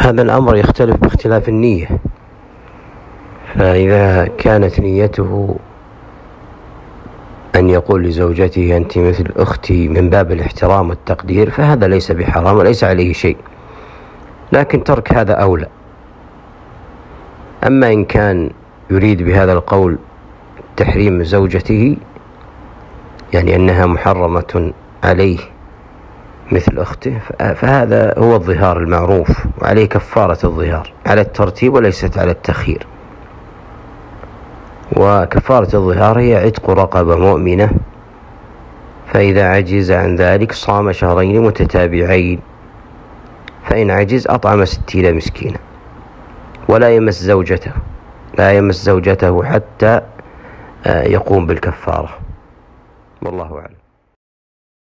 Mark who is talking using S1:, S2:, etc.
S1: هذا الأمر يختلف باختلاف النية، فإذا كانت نيته أن يقول لزوجته أنت مثل أختي من باب الاحترام والتقدير فهذا ليس بحرام وليس عليه شيء، لكن ترك هذا أولى. أما إن كان يريد بهذا القول تحريم زوجته، يعني أنها محرمة عليه مثل أخته، فهذا هو الظهار المعروف، وعليه كفارة الظهار على الترتيب وليست على التخيير. وكفارة الظهار هي عتق رقبة مؤمنة، فإذا عجز عن ذلك صام شهرين متتابعين، فإن عجز أطعم 60 مسكينا، ولا يمس زوجته حتى يقوم بالكفارة، والله أعلم.